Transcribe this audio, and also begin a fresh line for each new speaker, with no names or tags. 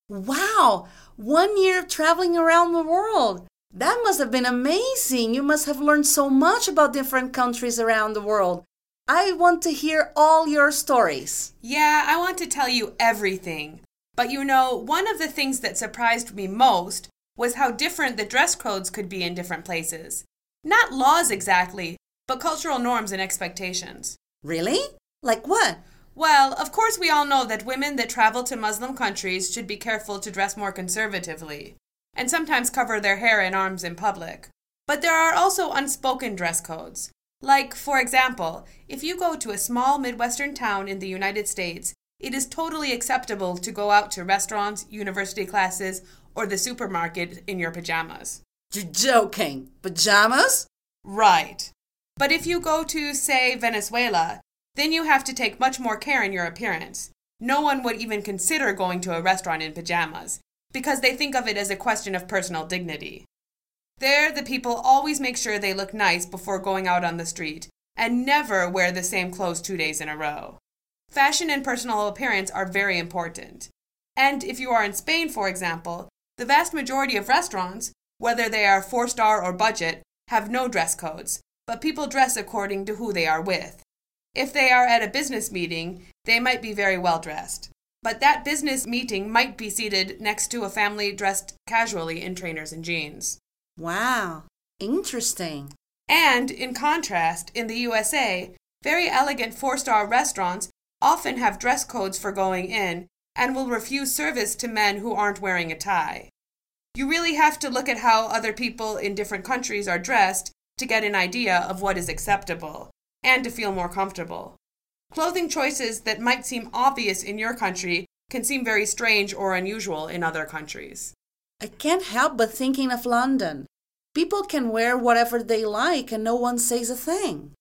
Wow! 1 year traveling around the world. That must have been amazing. You must have learned so much about different countries around the world. I want to hear all your stories.
Yeah, I want to tell you everything. But one of the things that surprised me most was how different the dress codes could be in different places. Not laws exactly, but cultural norms and expectations.
Really? Like what?
Well, of course we all know that women that travel to Muslim countries should be careful to dress more conservatively, and sometimes cover their hair and arms in public. But there are also unspoken dress codes. Like, for example, if you go to a small Midwestern town in the United States, it is totally acceptable to go out to restaurants, university classes, or the supermarket in your pajamas.
You're joking. Pajamas?
Right. But if you go to, say, Venezuela, then you have to take much more care in your appearance. No one would even consider going to a restaurant in pajamas, because they think of it as a question of personal dignity. There, the people always make sure they look nice before going out on the street, and never wear the same clothes 2 days in a row. Fashion and personal appearance are very important. And if you are in Spain, for example, the vast majority of restaurants, whether they are 4-star or budget, have no dress codes, but people dress according to who they are with. If they are at a business meeting, they might be very well dressed. But that business meeting might be seated next to a family dressed casually in trainers and jeans.
Wow, interesting.
And, in contrast, in the USA, very elegant 4-star restaurants often have dress codes for going in and will refuse service to men who aren't wearing a tie. You really have to look at how other people in different countries are dressed to get an idea of what is acceptable, and to feel more comfortable. Clothing choices that might seem obvious in your country can seem very strange or unusual in other countries.
I can't help but thinking of London. People can wear whatever they like and no one says a thing.